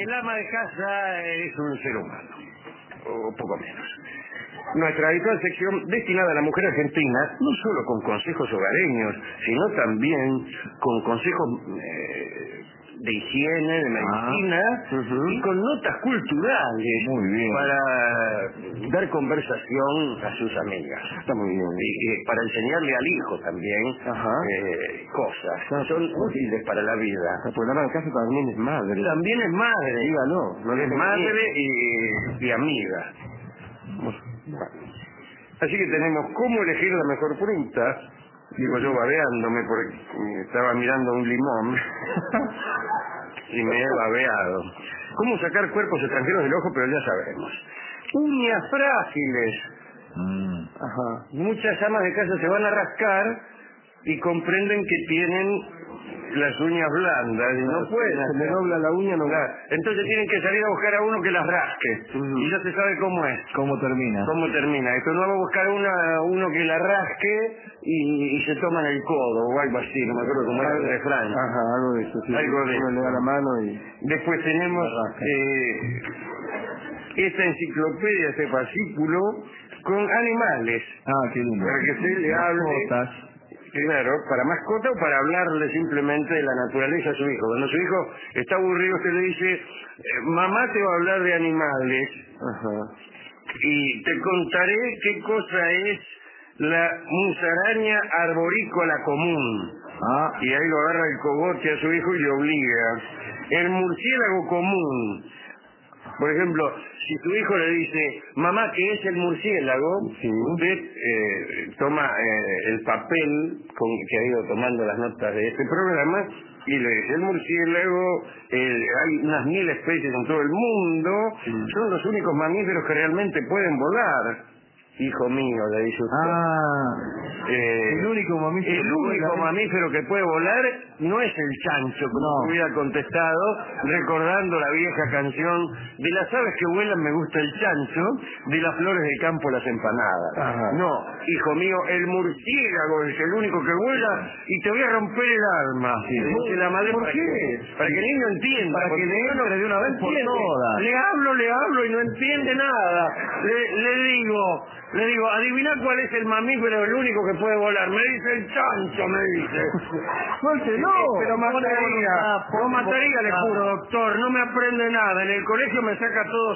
el ama de casa es un ser humano, o poco menos. Nuestra habitual sección destinada a la mujer argentina, no solo con consejos hogareños, sino también con consejos de higiene, de medicina, y con notas culturales. Muy bien. Para dar conversación a sus amigas. Está muy bien. Y para enseñarle al hijo también cosas. Son útiles para la vida. Pues la ama de casa también es madre. También es madre. Dígalo. No es madre y amiga. Bueno. Así que tenemos cómo elegir la mejor fruta. Digo yo babeándome porque estaba mirando un limón y me he babeado. Cómo sacar cuerpos extranjeros del ojo, pero ya sabemos. Uñas frágiles. Muchas amas de casa se van a rascar y comprenden que tienen las uñas blandas y no pueden. Se le dobla la uña, no. Entonces tienen que salir a buscar a uno que las rasque. Y ya se sabe cómo es. ¿Cómo termina? ¿Cómo termina? Esto no va a buscar uno que la rasque y se toman el codo o algo así, no me acuerdo cómo era el refrán. Algo de eso. Sí. Algo de uno le da la mano y... Después tenemos esta enciclopedia, este fascículo, con animales. Qué lindo. Para que se le hable... Claro, para mascota o para hablarle simplemente de la naturaleza a su hijo. Cuando su hijo está aburrido, usted le dice, mamá te va a hablar de animales. Y te contaré qué cosa es la musaraña arborícola común. Y ahí lo agarra el cogote a su hijo y le obliga. El murciélago común. Por ejemplo, si tu hijo le dice, mamá, ¿qué es el murciélago? Usted toma el papel que ha ido tomando las notas de este programa y le dice, el murciélago, hay unas 1000 especies en todo el mundo, son los únicos mamíferos que realmente pueden volar. Hijo mío, le dice usted. El único mamífero que puede volar no es el chancho, como hubiera contestado, recordando la vieja canción de las aves que vuelan me gusta el chancho, de las flores del campo las empanadas. No, hijo mío, el murciélago es el único que vuela y te voy a romper el alma. La madre, ¿Por qué? Para que el niño entienda. Para que le entre de una vez por todas. Le hablo y no entiende nada. Le digo, adivina cuál es el mamífero, el único que puede volar. Me dice el chancho, me dice. ¡Suéltelo! Pero mataría, le juro, doctor. No me aprende nada. En el colegio me saca todo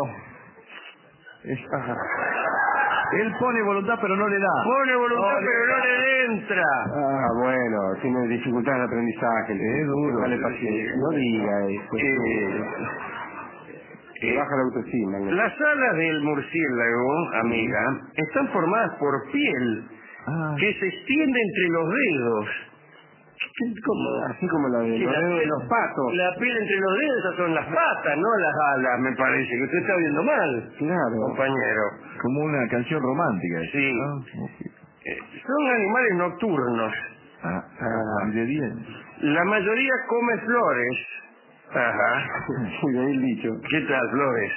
0. Él pone voluntad, pero no le da. Pone voluntad, pero no le entra. Bueno, tiene dificultad en el aprendizaje. Es duro. Dale paciencia. No diga eso. Baja la autoestima. Las alas del murciélago, amiga, están formadas por piel que se extiende entre los dedos. Así como la de los patos. La piel entre los dedos, esas son las patas, no las alas, me parece. Que usted está viendo mal, compañero. Como una canción romántica. Sí. Son animales nocturnos. De día. La mayoría come flores. Muy bien dicho. ¿Qué tal, flores?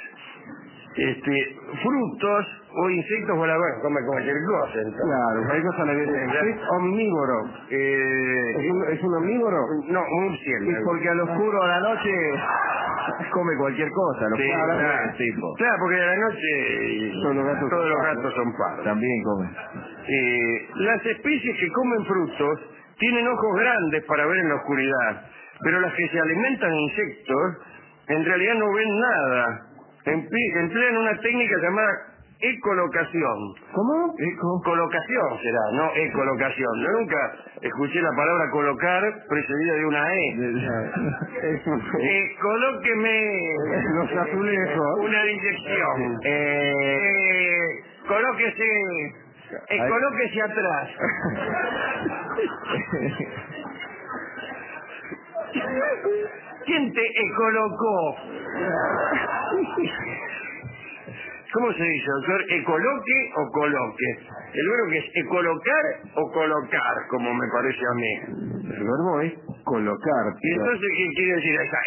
Frutos o insectos voladores, come cualquier cosa. Entonces. Claro, cualquier cosa le viene. Es omnívoro. ¿Es un omnívoro? No, un murciélago. Y porque al oscuro a la noche come cualquier cosa. Claro, porque a la noche todos los gatos son pardos. También comen. Las especies que comen frutos tienen ojos grandes para ver en la oscuridad, pero las que se alimentan de insectos en realidad no ven nada. Emplean una técnica llamada ecolocación. ¿Cómo? Colocación será, no ecolocación. Yo nunca escuché la palabra colocar precedida de una colóqueme los azulejos. una inyección. Colóquese atrás. ¿Quién te colocó? ¿Cómo se dice, doctor? ¿Ecoloque o coloque? El verbo que es ecolocar o colocar, como me parece a mí. El verbo es colocar. ¿Y entonces qué quiere decir esa?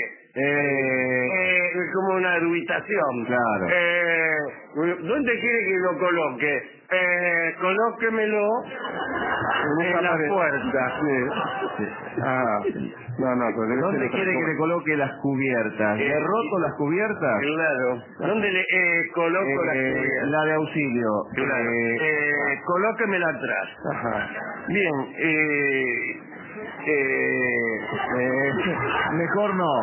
Es como una dubitación. Claro. ¿Dónde quiere que lo coloque? Colóquemelo en la puerta. ¿Dónde quiere que le coloque las cubiertas? ¿Le roto las cubiertas? Claro. ¿Dónde le coloco las cubiertas? La de auxilio. Claro. Colóquemela atrás. Ajá. Bien. Mejor no.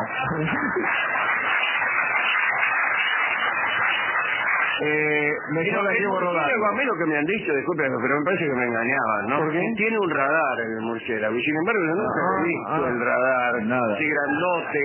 Mejor la llevo rodando. A mí lo que me han dicho, disculpe, pero me parece que me engañaban, ¿no? ¿Por qué? Tiene un radar el murciélago, y sin embargo yo nunca he visto el radar. Nada. Sí, grandote.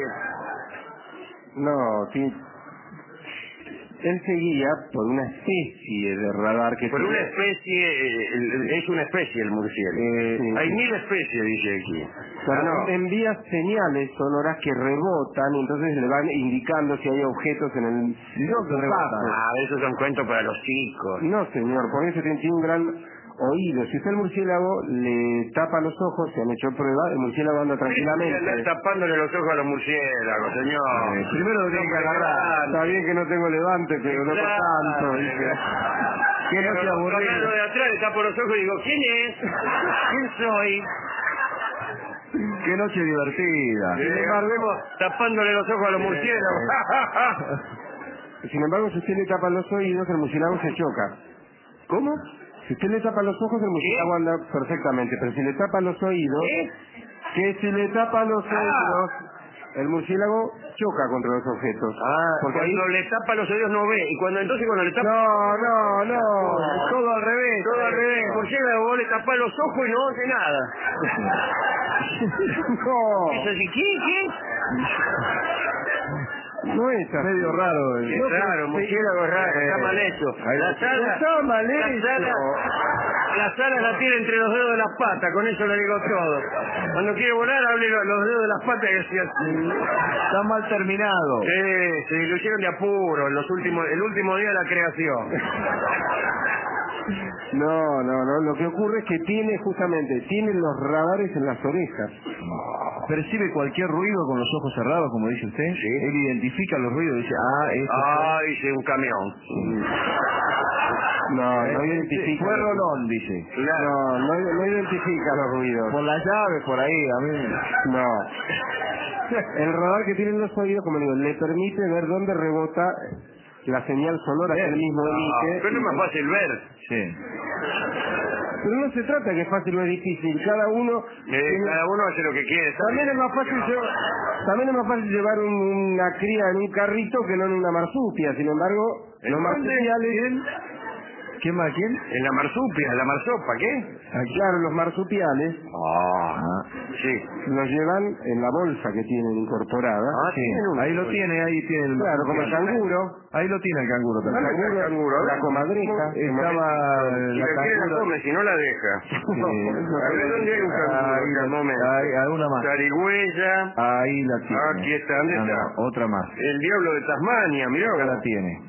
No, sí. Él se guía por una especie de radar que... Por una especie, es una especie el murciélago. Sí. Hay 1000 especies, dice aquí. Pero envía señales sonoras que rebotan y entonces le van indicando si hay objetos en el paso. Esos son cuentos para los chicos. No, señor, por eso tiene un gran oído. Si usted el murciélago le tapa los ojos, se han hecho pruebas, el murciélago anda tranquilamente. Andar tapándole los ojos a los murciélagos, señor. Primero lo tiene que agarrar. Está bien que no tengo levante, pero no por tanto. Que no se aburrido. De atrás le tapo los ojos y digo, ¿quién es? ¿Quién soy? Qué noche divertida. Sin embargo, tapándole los ojos a los murciélagos. Sin embargo, si usted le tapa los oídos, el murciélago se choca. ¿Cómo? Si usted le tapa los ojos, el murciélago anda perfectamente, pero si le tapa los oídos, si le tapa los oídos, el murciélago choca contra los objetos. Porque cuando le tapa los oídos no ve, y cuando le tapa... No, todo al revés. Todo al revés, el murciélago vos le tapás los ojos y no oye nada. No. ¿Eso sí? ¿Qué? No es así. Medio raro. Es raro, murciélago es raro, está mal hecho. Está mal hecho. Las alas la tiene entre los dedos de las patas, con eso le digo todo. Cuando quiere volar, hable los dedos de las patas y así. Está mal terminado. Se lo hicieron de apuro, el último día de la creación. No, lo que ocurre es que tiene los radares en las orejas. ¿Percibe cualquier ruido con los ojos cerrados, como dice usted? Sí. Él identifica los ruidos y dice, hice un camión. No identifica. Fue Rolón, dice. Claro. No identifica los ruidos. Por las llaves, por ahí, a mí. No. El radar que tienen los oídos, como digo, le permite ver dónde rebota la señal sonora que él mismo emite. Pero es más fácil ver. Sí. Pero no se trata que es fácil o es difícil. Cada uno hace lo que quiere. También es más fácil llevar una cría en un carrito que no en una marsupia. Sin embargo, los marsupiales... ¿Quién? En la marsopa, ¿qué? Claro, los marsupiales sí. los llevan en la bolsa que tienen incorporada. Ahí lo tiene, el... Claro, como el canguro. Ahí lo tiene el canguro también. El canguro, la comadreja. La come, si no la deja. A ver, ¿dónde hay un canguro? Hay una más. Zarigüeya. Ahí la tiene. Aquí está, ¿dónde está? Otra más. El diablo de Tasmania, mirá. Acá la tiene.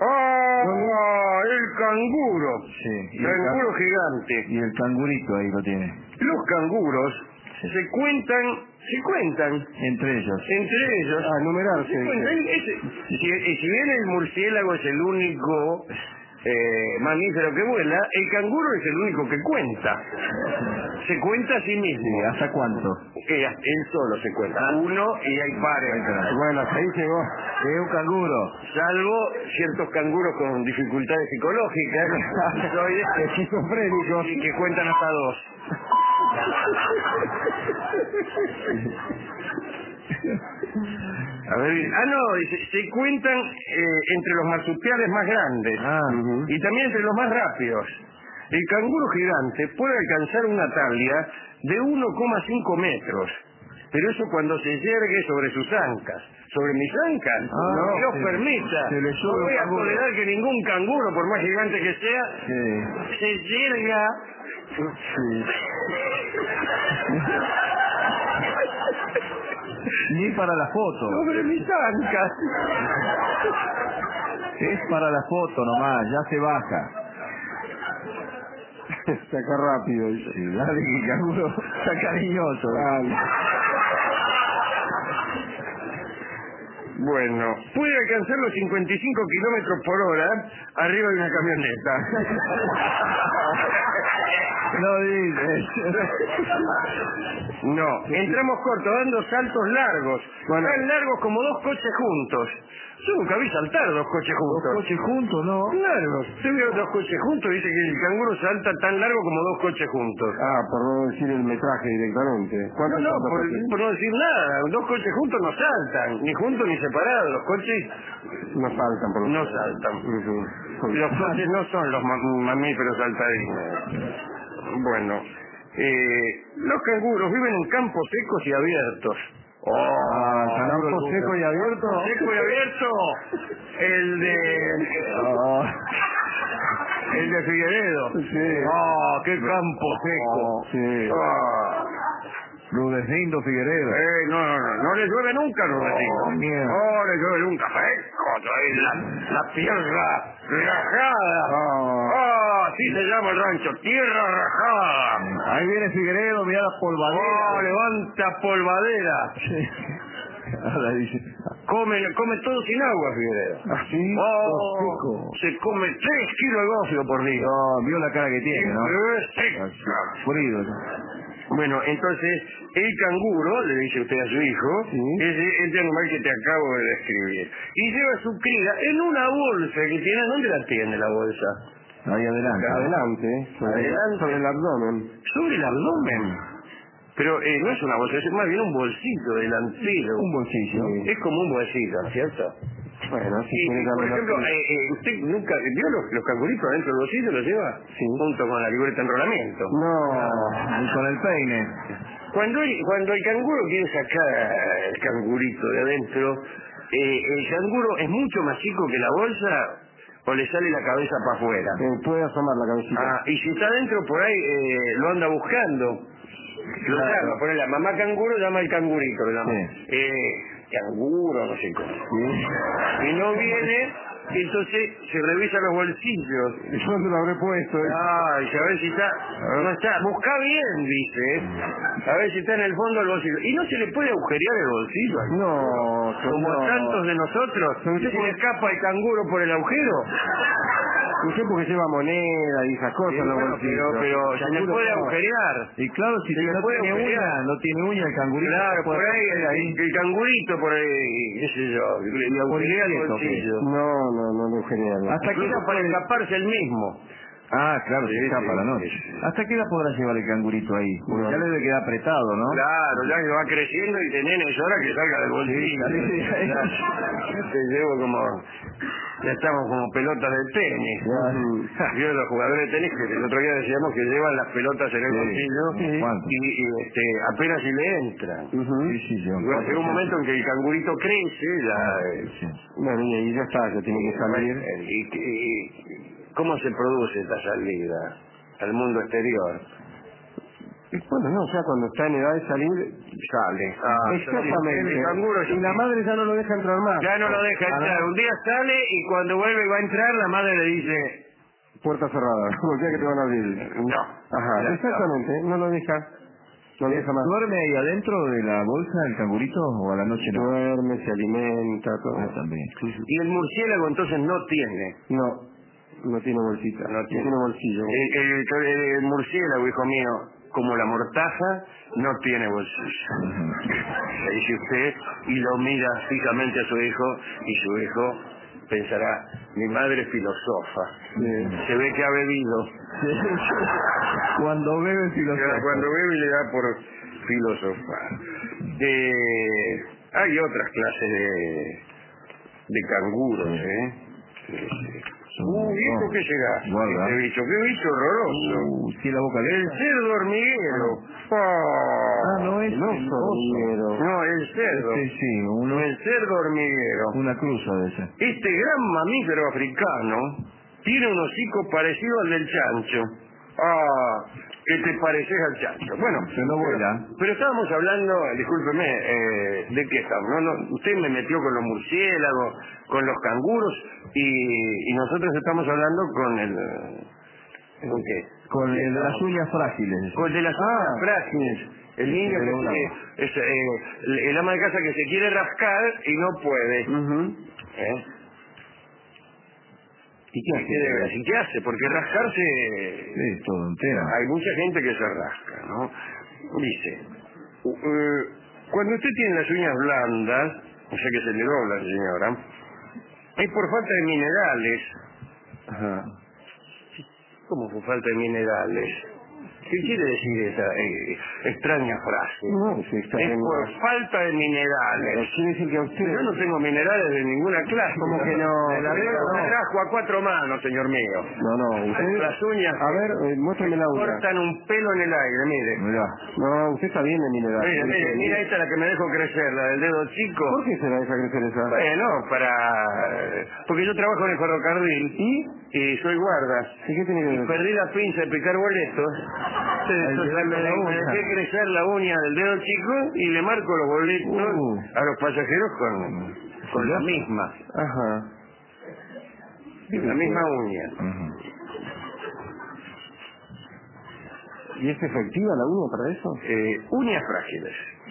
El canguro. Sí. Canguro gigante. Y el cangurito ahí lo tiene. Los canguros se cuentan. Entre ellos. Numerarse. Se cuentan. Si bien el murciélago es el único mamífero que vuela, el canguro es el único que cuenta. Se cuenta a sí mismo. Sí, ¿hasta cuánto? Él solo se cuenta. Uno y hay pares. Bueno, hasta ahí llegó. Es un canguro. Salvo ciertos canguros con dificultades psicológicas, esquizofrénicos, y que cuentan hasta 2. A ver, dice, se cuentan entre los marsupiales más grandes y también entre los más rápidos. El canguro gigante puede alcanzar una talla de 1,5 metros, pero eso cuando se yergue sobre sus ancas. Sobre mis ancas, no Dios permita. No voy a tolerar que ningún canguro, por más gigante que sea, se yerga. Ni para la foto. Sobre mis ancas. Es para la foto nomás, ya se baja. Saca rápido. Sí, dale que el canguro está cariñoso. Dale. Bueno, puede alcanzar los 55 kilómetros por hora arriba de una camioneta. No dices. No, entramos cortos, dando saltos largos, tan largos como 2 coches juntos. Yo nunca vi saltar 2 coches juntos. ¿2 coches juntos, no? Claro, usted vio 2 coches juntos, dice que el canguro salta tan largo como 2 coches juntos. Ah, por no decir el metraje directamente. No, por no decir nada, 2 coches juntos no saltan, ni juntos ni separados, los coches no saltan, por lo no menos. saltan. Uh-huh. Los coches no son los mamíferos saltadines. Bueno, los canguros viven en campos secos y abiertos. ¿Campo seco y abierto? Seco y abierto. El de Figueredo. Sí. Qué campo seco. Sí. Rudecindo Figueredo. No le llueve nunca a Rudecindo. No le llueve nunca. Seco, la tierra rajada. Así se llama el rancho, tierra rajada. Ahí viene Figueredo, mira la polvadera. Levanta polvadera. Sí. Ahora dice. Come todo sin agua, Figueredo. ¿Sí? Se come 3 kilos de gofio por día. No, vio la cara que tiene, ¿no? Frío. Bueno, entonces, el canguro, le dice usted a su hijo, es este animal que te acabo de describir. Y lleva su cría en una bolsa que tiene. ¿Dónde la tiene la bolsa? Ahí adelante. Adelante. Sobre el abdomen. ¿Sobre el abdomen? Pero no es una bolsa, es más bien un bolsillo delantero. Un bolsillo. Es como un bolsillo, ¿no es cierto? Bueno, sí. Por ejemplo, ¿usted nunca vio los canguritos dentro del bolsillo? ¿Los lleva? Sí. Junto con la libreta de enrolamiento. No. Y con el peine. Cuando el canguro quiere sacar el cangurito de adentro, el canguro es mucho más chico que la bolsa o le sale la cabeza para afuera. Puede asomar la cabecita. Y si está adentro por ahí, lo anda buscando. Lo llama, pone la mamá canguro, llama al cangurito, lo llama. Canguro, no sé cómo. Y no viene, entonces se revisa los bolsillos. ¿Y dónde lo habré puesto? Y a ver si está. No está. Busca bien, dice. A ver si está en el fondo del bolsillo. ¿Y no se le puede agujerear el bolsillo? No, como tantos de nosotros. ¿Se le escapa el canguro por el agujero? Usted porque lleva moneda y esas cosas en los bolsillos. Pero se le puede agujerear. Y claro, si no tiene uña el cangurito. Claro, por ahí el cangurito por ahí, qué sé yo, le agujerea el bolsillo. No le agujerea. Hasta que para escaparse el mismo. Claro, se escapa la noche. ¿Hasta qué edad podrá llevar el cangurito ahí? Porque ya le debe quedar apretado, ¿no? Claro, ya que va creciendo y nene, es hora que salga del bolsillo. Te llevo como... Ya estamos como pelotas de tenis. Yo los jugadores de tenis que el otro día decíamos que llevan las pelotas en el bolsillo y apenas si le entran. Bueno, llega un momento en que el cangurito crece, Bueno, y ya está, ya tiene que salir. ¿Cómo se produce esta salida al mundo exterior? Bueno, o sea, cuando está en edad de salir, sale. Exactamente. El canguro y la madre ya no lo deja entrar más. Ya no lo deja entrar. Un día sale y cuando vuelve y va a entrar, la madre le dice... Puerta cerrada, o sea que te van a abrir. No. Ajá, exactamente, no lo deja. No lo deja más. ¿Duerme ahí adentro de la bolsa el cangurito o a la noche no? Duerme, se alimenta, todo. También. Y el murciélago entonces no tiene. No tiene bolsita. No tiene bolsillo. El murciélago, hijo mío, como la mortaja, no tiene bolsillo. Le dice usted y lo mira fijamente a su hijo y su hijo pensará, mi madre es filosofa. Se ve que ha bebido. Cuando bebe filosofa. Cuando bebe le da por filosofar. Hay otras clases de canguros, viejo que llega. Qué bicho horroroso. Sí, la boca el cerdo hormiguero. No es hormiguero. No, el cerdo. El cerdo hormiguero. Una cruza de esa. Este gran mamífero africano tiene un hocico parecido al del chancho. Que te pareces al chancho. Bueno, no vuela. Pero estábamos hablando, discúlpeme, ¿de qué estamos? Usted me metió con los murciélagos, con los canguros, y nosotros estamos hablando con el... ¿Con qué? Con el de las uñas frágiles. Con el de las uñas frágiles. El niño el ama de casa que se quiere rascar y no puede. ¿Y qué hace? Porque rascarse... Sí, todo entero. Hay mucha gente que se rasca, ¿no? Dice, cuando usted tiene las uñas blandas, o sea que se le dobla, señora, es por falta de minerales. Ajá. ¿Cómo por falta de minerales? ¿Qué quiere decir esa extraña frase? No, sí, está es bien. por falta de minerales. Quiere decir que a usted... Yo no tengo minerales de ninguna clase. ¿Cómo que no? Me la rasco a 4 manos, señor mío. No, usted... Las uñas... A ver, muéstrame la uña. Cortan un pelo en el aire, mire. Mirá. No, usted está bien de mineral. Mira, esta es la que me dejo crecer, la del dedo chico. ¿Por qué se la deja crecer esa? Bueno, porque yo trabajo en el ferrocarril y soy guarda. ¿Y qué tiene que ver? Perdí la pinza de picar boletos. Me dejé crecer la uña del dedo chico y le marco los boletos a los pasajeros con la misma. Ajá. La misma uña. ¿Y es efectiva la uña para eso? Uñas frágiles.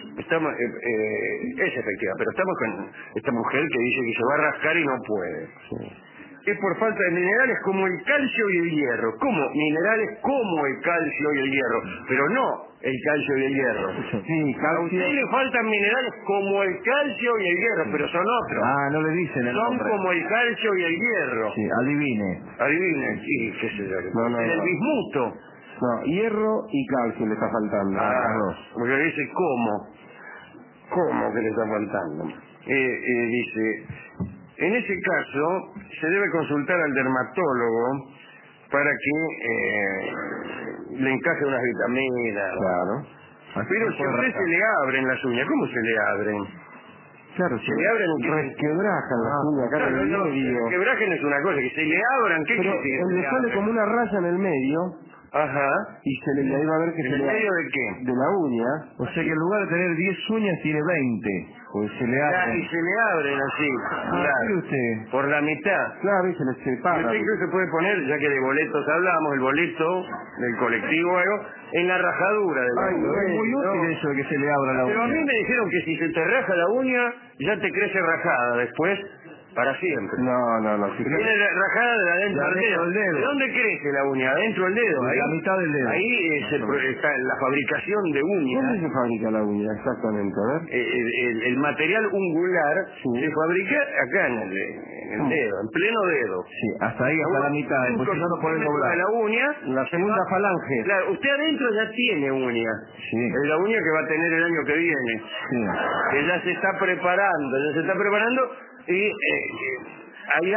Es efectiva, pero estamos con esta mujer que dice que se va a rascar y no puede. Sí. Es por falta de minerales como el calcio y el hierro. ¿Cómo? Minerales como el calcio y el hierro, pero no el calcio y el hierro. Sí, A calcio. usted le faltan minerales como el calcio y el hierro, pero son otros. Ah, no le dicen el Son nombre. como el calcio y el hierro. Sí, adivine. Adivinen, sí, qué sé yo. No. El bismuto. No, hierro y calcio le está faltando. Las dos. Porque dice ¿cómo? ¿Cómo que le está faltando? Dice, en ese caso se debe consultar al dermatólogo para que le encaje unas vitaminas. Claro. Pero si a usted se le abren las uñas, ¿cómo se le abren? Claro, se le abren resquebrajan las uñas acá en el medio. Resquebrajen es una cosa, que se le abran, ¿qué pero quiere decir? le sale como una raya en el medio. Ajá. Y ahí va a ver que ¿En se el le medio de qué? De la uña. O sea que en lugar de tener 10 uñas tiene 20. Pues se le abren. Y se le abren así. Claro. Usted. Por la mitad. Claro, y se le separa. Usted incluso puede poner, ya que de boletos hablamos, el boleto del colectivo algo, en la rajadura de la uña. Es muy útil eso de que se le abra la uña. Pero a mí me dijeron que si se te raja la uña, ya te crece rajada después. Para siempre. No. Viene rajada de adentro del dedo. ¿De dónde crece la uña? Adentro del dedo. De la mitad del dedo. Ahí está la fabricación de uñas. ¿Dónde se fabrica la uña exactamente? A ver. El material ungular se fabrica acá en el dedo, en pleno dedo. Sí, hasta ahí, hasta la mitad. Porque no lo pueden doblar. La uña. La segunda falange. Claro, usted adentro ya tiene uña. Sí. Es la uña que va a tener el año que viene. Sí. Que ya se está preparando, y hay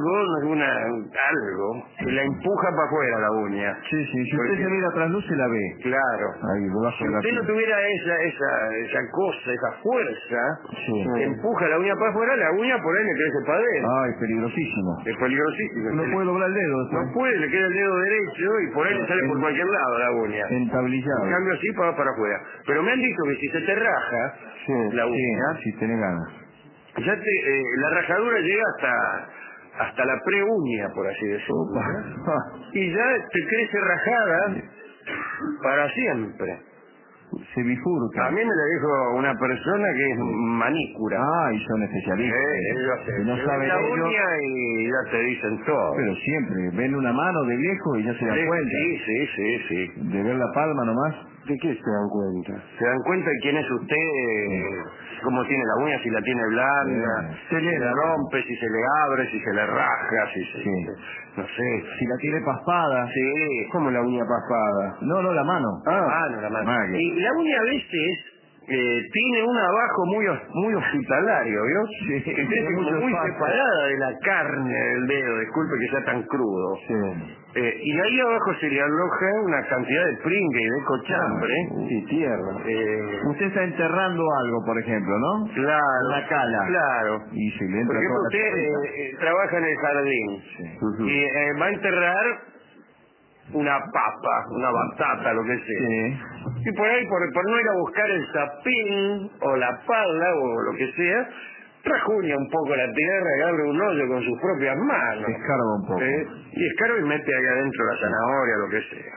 algo que la empuja para afuera la uña. Sí, si usted se mira atrás luz se la ve. Claro. Ahí, si usted no tuviera esa cosa, esa fuerza que empuja la uña para afuera, la uña por ahí le crece para adentro. Ay, peligrosísimo. Es peligrosísimo. No puede doblar el dedo. No puede, le queda el dedo derecho y por ahí le sale por cualquier lado la uña. Entablillado. En cambio así para afuera. Pero me han dicho que si se te raja la uña, si tenés ganas. ya la rajadura llega hasta la preuña, por así decirlo. Y ya te crece rajada para siempre. Se bifurca. A mí me lo dijo una persona que es manícura. Y son especialistas. Ellos no saben la ellos, uña y ya te dicen todo. pero siempre ven una mano de viejo y ya se dan cuenta. Sí. De ver la palma nomás. ¿De qué se dan cuenta? Se dan cuenta de quién es usted, cómo tiene la uña, si la tiene blanda, si se le rompe, si se le abre, si se le raja, no sé. Si la tiene paspada. Sí. ¿Cómo la uña paspada? No, la mano. La mano. Y la uña a veces tiene un abajo muy hospitalario, ¿vio? Sí. Que crece como muy separada de la carne del dedo, disculpe que sea tan crudo. Sí. Y ahí abajo se le aloja una cantidad de pringue y de cochambre. Sí, tierra. Usted está enterrando algo, por ejemplo, ¿no? Claro. Una cala. Claro. Y se le entra Por ejemplo, toda la usted trabaja en el jardín y va a enterrar una papa, una batata, lo que sea. Sí. Y por ahí, por no ir a buscar el zapín o la pala o lo que sea, rajuña un poco la tierra y abre un hoyo con sus propias manos. Escarba un poco. Y escarba y mete ahí adentro la zanahoria, lo que sea.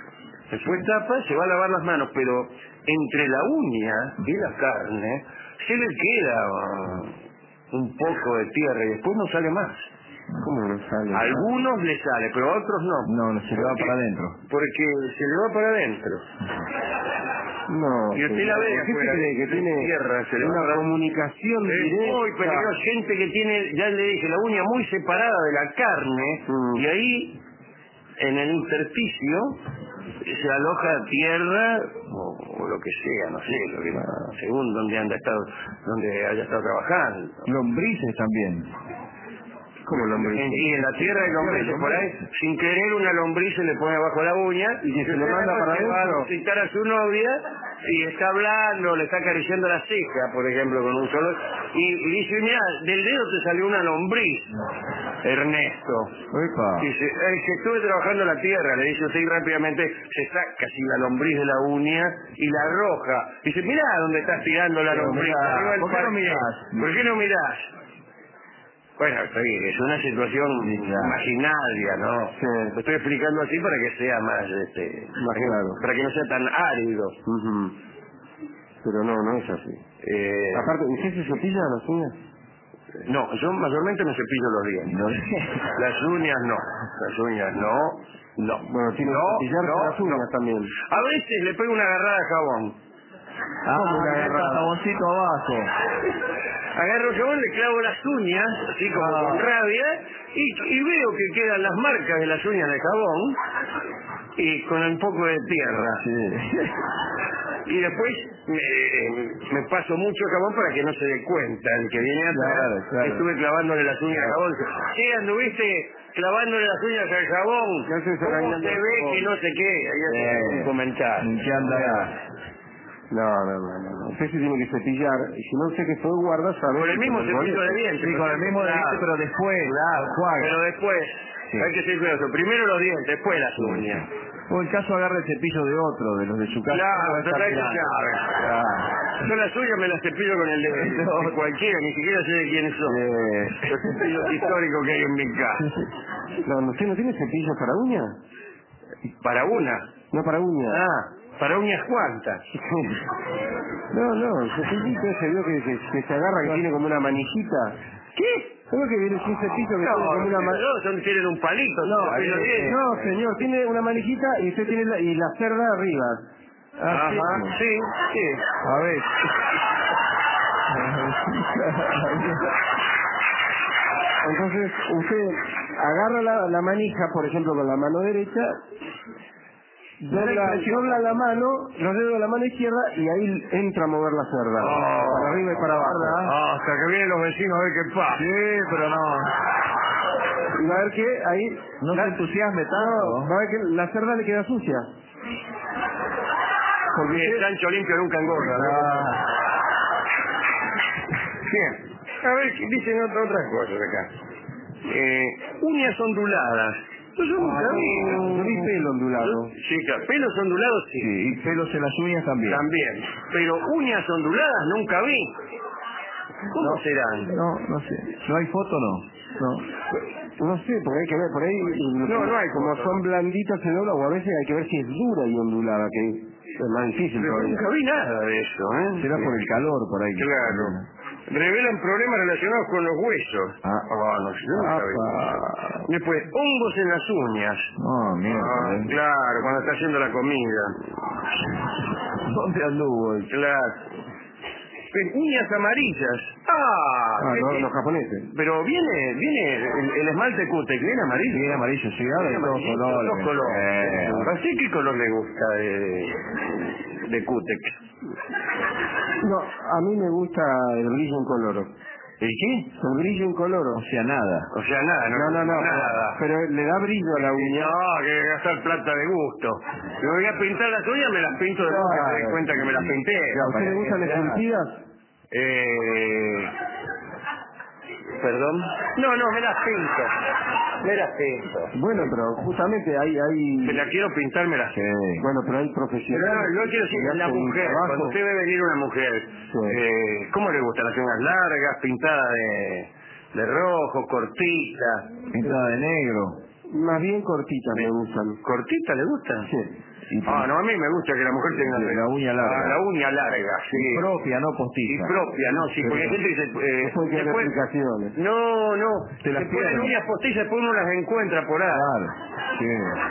Después tapa, se va a lavar las manos, pero entre la uña y la carne se le queda un poco de tierra y después no sale más. ¿Cómo no sale? A algunos le sale, pero a otros no. No, se le va para adentro. Porque se le va para adentro. No. Y usted la ve ¿Qué afuera, se cree que tiene tierra, se le va una para comunicación directa? muy peligroso. Gente que tiene, ya le dije, la uña muy separada de la carne, y ahí, en el intersticio, se aloja tierra o lo que sea, no sé, lo que, según donde haya estado trabajando. Lombrices también. ¿Cómo lombriz? Y en la tierra hay lombrices por ahí, sin querer una lombriz se le pone abajo la uña y se lo manda para adentro. Va a visitar a su novia y está hablando, le está acariciando la ceja, por ejemplo, con un solo, y dice, mira, del dedo te salió una lombriz, Ernesto. Epa. Dice, que estuve trabajando en la tierra, le dice usted, y rápidamente se saca así la lombriz de la uña y la arroja. Dice, mirá dónde estás tirando la lombriz. ¿Por qué no mirás? ¿Por qué no mirás? Bueno, es una situación imaginaria, ¿no? Sí. Lo estoy explicando así para que sea más claro. para que no sea tan árido. Pero no es así. Aparte, ¿usted se cepilla las uñas? No, yo mayormente me cepillo los dientes. Las uñas no. Las uñas no. Bueno, tiene que cepillarse las uñas también. A veces le pego una agarrada de jabón. Jaboncito abajo. Agarro el jabón, le clavo las uñas, así como con rabia, y veo que quedan las marcas de las uñas de jabón, y con un poco de tierra. Sí. Y después me paso mucho jabón para que no se dé cuenta el que viene atrás. Claro. Estuve clavándole las uñas al jabón. Sí, anduviste clavándole las uñas al jabón. ¿Cómo se ve que no sé qué? Ahí hace un comentario. ¿Qué anda? No. Usted se tiene que cepillar, y si no usted que fue guarda, sabe. Con el mismo cepillo de dientes. Sí, con el mismo de dientes, pero después. Pero después, hay que ser cuidadoso. Primero los dientes, después las uñas. O en caso agarre el cepillo de otro, de los de su casa. Claro, total que sabe. Yo las uñas me las cepillo con el de cualquiera, ni siquiera sé de quiénes son. Los cepillos históricos que hay en mi casa. ¿Usted no tiene cepillos para uñas? ¿Para una? No para uñas. ¿Para uñas cuántas? No, el cepillito ese vio que se agarra, que tiene como una manijita. ¿Qué? ¿Sabes que viene un cepillo que tiene como una manijita? Tienen un palito. No, señor, tiene una manijita y usted tiene la cerda arriba. Sí. A ver. Entonces, usted agarra la manija, por ejemplo, con la mano derecha, dobla la mano, los dedos de la mano izquierda, y ahí entra a mover la cerda. Para arriba y para abajo. Hasta que vienen los vecinos a ver qué pasa. Sí, pero no. Y va a ver que ahí... No se entusiasme tanto. Va a ver que la cerda le queda sucia. Porque el chancho limpio nunca engorda. Bien. A ver, dicen otras cosas acá. Uñas onduladas. No vi pelo ondulado. Sí, claro. Pelos ondulados sí. Sí, y pelos en las uñas también. También. Pero uñas onduladas nunca vi. ¿Cómo serán? No sé. ¿No hay foto No sé, porque hay que ver por ahí. No hay como son blanditas se dobla, o a veces hay que ver si es dura y ondulada, que es más difícil. Pero nunca vi nada de eso, ¿eh? Será por el calor por ahí. Claro. Revelan problemas relacionados con los huesos. No sé, nunca vi. Después, hongos en las uñas. Mierda. Claro, cuando está haciendo la comida. ¿Dónde anduvo? Claro. Uñas amarillas. Los japoneses. Pero viene el esmalte Cutex, viene amarillo. Viene amarillo, sí, ahora de todos colores. ¿Así qué color le gusta de Cutex? No, a mí me gusta el brillo incoloro. ¿El qué? El brillo incoloro. O sea, nada. No, nada. Pero le da brillo a la uña. No, que gastar plata de gusto. Me voy a pintar las uñas, me las pinto después que me doy cuenta que me las pinté. ¿A usted le gustan esculpidas? ¿Perdón? No, me las pinto. Bueno, pero justamente hay... Me la quiero pintar, me las pinto. Bueno, pero hay profesionales. No quiero decir, la mujer, cuando usted ve venir una mujer, ¿cómo le gustan las uñas largas, pintadas de rojo, cortita? Pintada de negro. Más bien cortitas me gustan. ¿Cortita le gustan? Sí. No, a mí me gusta que la mujer tenga la uña larga. La uña larga, sí. Y propia, no postiza. Y propia, no, sí, porque hay gente que se... después explicaciones. No, Te las se ponen pierden. uñas postizas, después uno las encuentra por ahí. Claro. Sí.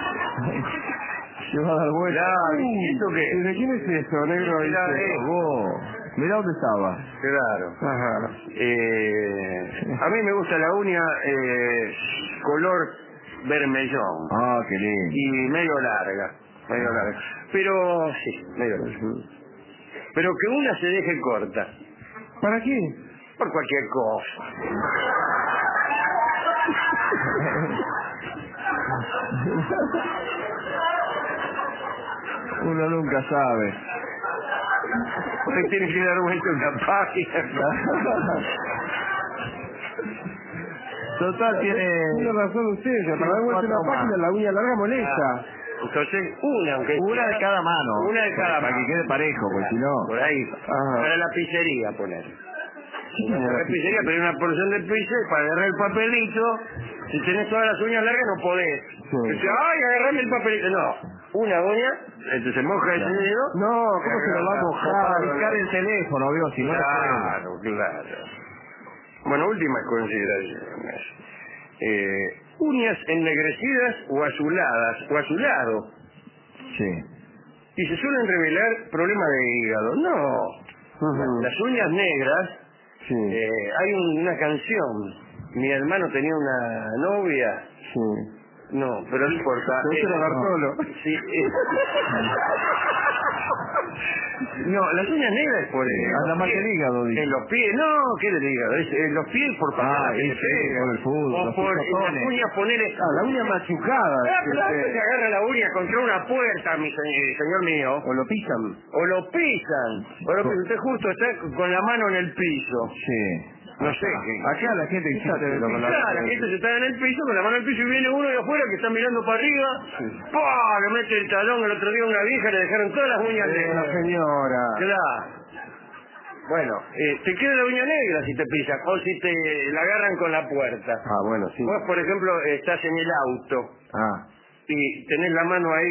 Se va a dar vuelta. Claro, ¿esto qué? ¿Y de quién es esto, negro? Vos. Mirá dónde estaba. Claro. Ajá. A mí me gusta la uña color vermellón. Qué lindo. Y medio larga. Pero, sí, medio larga. Pero que una se deje corta. ¿Para qué? Por cualquier cosa. Uno nunca sabe. Usted tiene que dar vuelta en la página. Total, Tiene razón usted, para dar vuelta en la página la uña larga molesta. Entonces, aunque una de cada mano. Una de cada para mano. que quede parejo, porque si no... Por ahí. Para la pizzería, poner. La pizzería, pero una porción de pizza para agarrar el papelito. Si tenés todas las uñas largas no podés. Dice, ay, agarrame el papelito. No, una uña, se moja ese dedo. No, ¿cómo se lo va a mojar? Para buscar el teléfono, vio, si no... Claro. Bueno, últimas consideraciones. Uñas ennegrecidas o azuladas, o azulado. Sí. Y se suelen revelar problemas de hígado. No. Las uñas negras, hay una canción. Mi hermano tenía una novia. Sí. No, pero no importa. Pero Bartolo. Sí. No, las uñas negras por anda mal del hígado, dice. En los pies, no, ¿qué del hígado? En los pies por pasar que le pega. Por el fútbol, O los por en las pisotones. uñas poner... La uña machucada. Claro, se agarra la uña contra una puerta, mi señor mío. O lo pisan. O lo pisan. Usted justo está con la mano en el piso. Sí. No sé. Acá la gente existe. La gente se está en el piso, con la mano en el piso, y viene uno de afuera que está mirando para arriba. ¡Pah! Le mete el talón. El otro día una vieja le dejaron todas las uñas negras. La señora. Claro. Bueno, te queda la uña negra si te pisan, o si te la agarran con la puerta. Bueno, sí. Vos, por ejemplo, estás en el auto y tenés la mano ahí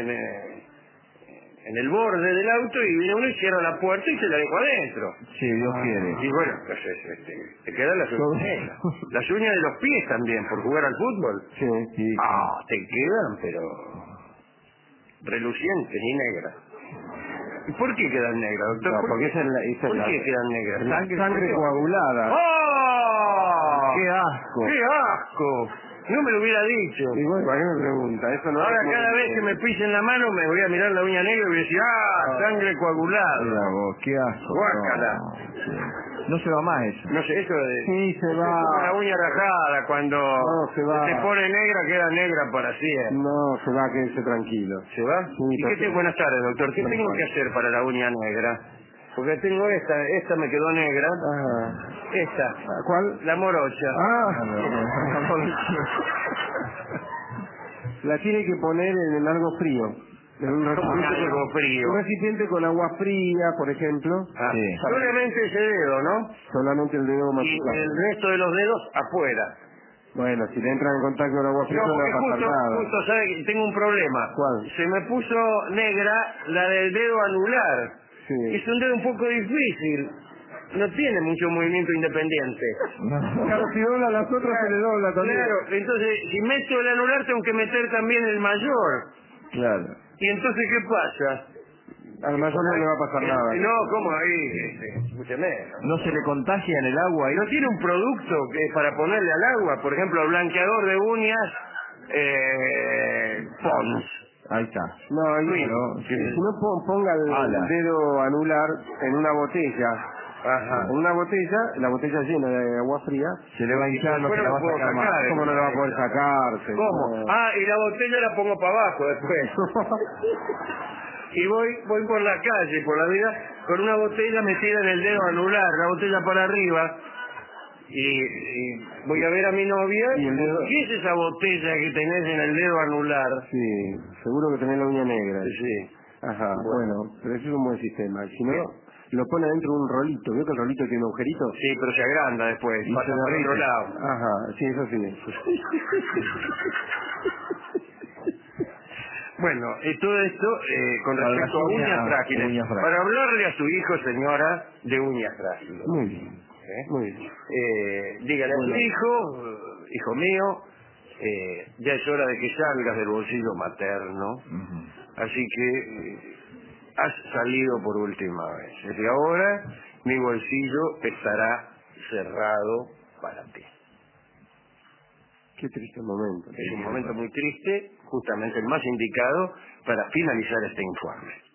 en el borde del auto y viene uno y cierra la puerta y se la dejó adentro. Sí, Dios quiere. Y bueno, entonces te quedan las uñas negras. Las uñas de los pies también, por jugar al fútbol. Sí. Te quedan, pero relucientes y negras. ¿Y por qué quedan negras, doctor? No, porque ¿Por qué quedan negras? Sangre coagulada. ¡Oh! ¡Qué asco! ¡Qué asco! No me lo hubiera dicho. Y bueno, ¿para qué me pregunta? Eso no. Ahora cada vez que me pisen la mano me voy a mirar la uña negra y voy a decir, sangre coagulada. Mira vos, qué asco. Guácala. No se va más eso. No sé, eso de... Sí, se va. Es como la uña rajada, cuando se va. se pone negra, queda negra para siempre. No, se va, quédese tranquilo. ¿Se va? Sí, Buenas tardes, doctor. ¿Qué tengo que hacer para la uña negra? Porque tengo esta me quedó negra. Esta. ¿Cuál? La morocha. La tiene que poner en algo frío. En un Algo frío. Un recipiente con agua fría, por ejemplo. Sí. Solamente ese dedo, ¿no? Solamente el dedo Y machucado. el resto de los dedos afuera. Bueno, si le entra en contacto con agua fría No, no le porque va a pasar nada. justo, ¿sabe? Que tengo un problema. ¿Cuál? Se me puso negra la del dedo anular. Sí. Es un dedo un poco difícil. No tiene mucho movimiento independiente. Claro, si dobla las otras se le dobla también. Claro, entonces si meto el anular tengo que meter también el mayor. Claro. ¿Y entonces qué pasa? Al mayor no le va a pasar nada. No, ¿cómo ahí? Escúcheme. ¿No se le contagia en el agua ahí? ¿No tiene un producto que para ponerle al agua? Por ejemplo, blanqueador de uñas, Pons. Ahí está. No, si no ponga el dedo anular en una botella. Ajá. En una botella, la botella llena de agua fría, se le va a hinchar, no se la va a sacar más. ¿Cómo no le va a poder sacarse? ¿Cómo? Y la botella la pongo para abajo después. Y voy por la calle, por la vida, con una botella metida en el dedo anular, la botella para arriba, y voy a ver a mi novia. ¿Y el dedo? ¿Qué es esa botella que tenés en el dedo anular? Sí, seguro que tenés la uña negra. Sí. Ajá, bueno, pero eso es un buen sistema. Si no, lo pone dentro de un rolito. ¿Vio que el rolito tiene un agujerito? Sí, pero se agranda después. Y pasa se por derrite. otro lado. Ajá, sí, eso sí. Bueno, todo esto con respecto a uñas frágiles. Para hablarle a su hijo, señora, de uñas frágiles. Muy bien. Muy bien. Dígale a su hijo mío, ya es hora de que salgas del bolsillo materno, así que has salido por última vez. Desde ahora mi bolsillo estará cerrado para ti. Qué triste momento. Es un momento muy triste, justamente el más indicado para finalizar este informe.